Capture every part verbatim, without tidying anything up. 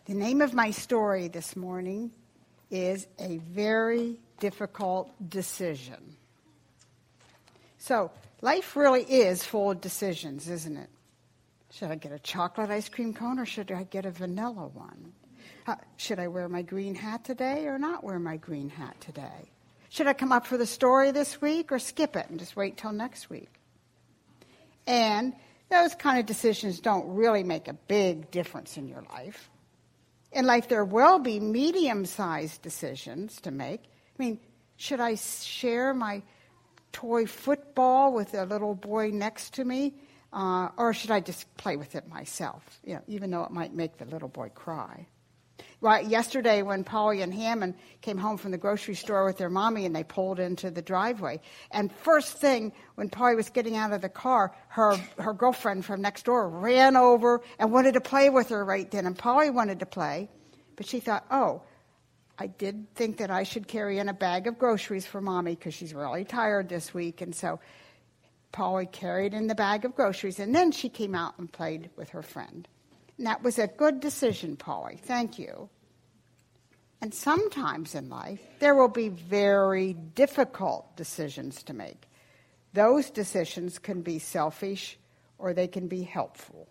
The name of my story this morning is A Very Difficult Decision. So, life really is full of decisions, isn't it? Should I get a chocolate ice cream cone or should I get a vanilla one? Uh, should I wear my green hat today or not wear my green hat today? Should I come up for the story this week or skip it and just wait till next week? And those kind of decisions don't really make a big difference in your life. In life, there will be medium-sized decisions to make. I mean, should I share my toy football with the little boy next to me, uh, or should I just play with it myself, you know, even though it might make the little boy cry? Well, yesterday when Polly and Hammond came home from the grocery store with their mommy and they pulled into the driveway, and first thing, when Polly was getting out of the car, her, her girlfriend from next door ran over and wanted to play with her right then, and Polly wanted to play, but she thought, oh, I did think that I should carry in a bag of groceries for Mommy because she's really tired this week, and so Polly carried in the bag of groceries, and then she came out and played with her friend. And that was a good decision, Polly. Thank you. And sometimes in life, there will be very difficult decisions to make. Those decisions can be selfish or they can be helpful.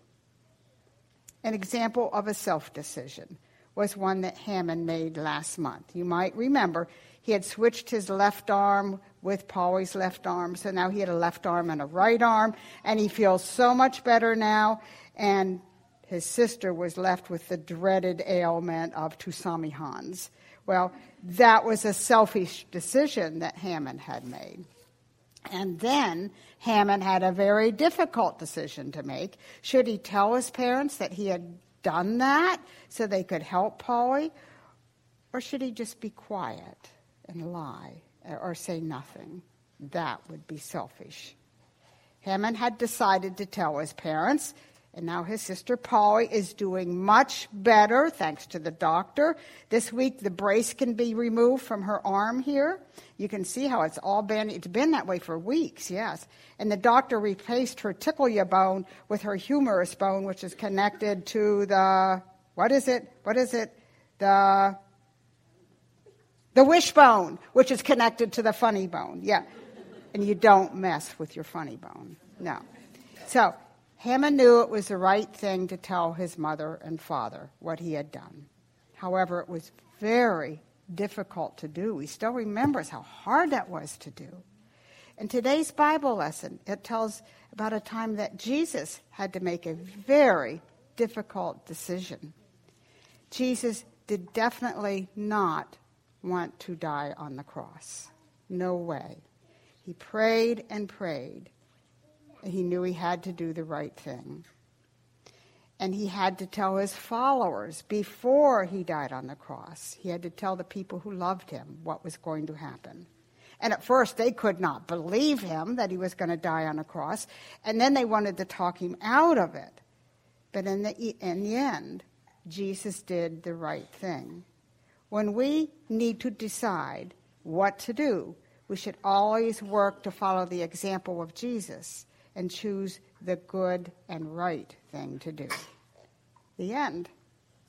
An example of a self-decision was one that Hammond made last month. You might remember he had switched his left arm with Polly's left arm, so now he had a left arm and a right arm, and he feels so much better now, and his sister was left with the dreaded ailment of Toussaint-Hans. Well, that was a selfish decision that Hammond had made. And then Hammond had a very difficult decision to make. Should he tell his parents that he had done that so they could help Polly? Or should he just be quiet and lie or say nothing? That would be selfish. Hammond had decided to tell his parents. And now his sister Polly is doing much better, thanks to the doctor. This week, the brace can be removed from her arm here. You can see how it's all been, it's been that way for weeks, yes. And the doctor replaced her tickle-ya bone with her humerus bone, which is connected to the, what is it? What is it? The, the wishbone, which is connected to the funny bone, yeah. And you don't mess with your funny bone, no. So, Hammond knew it was the right thing to tell his mother and father what he had done. However, it was very difficult to do. He still remembers how hard that was to do. In today's Bible lesson, it tells about a time that Jesus had to make a very difficult decision. Jesus did definitely not want to die on the cross. No way. He prayed and prayed. He knew he had to do the right thing. And he had to tell his followers before he died on the cross. He had to tell the people who loved him what was going to happen. And at first, they could not believe him that he was going to die on a cross. And then they wanted to talk him out of it. But in the, in the end, Jesus did the right thing. When we need to decide what to do, we should always work to follow the example of Jesus and choose the good and right thing to do. The end.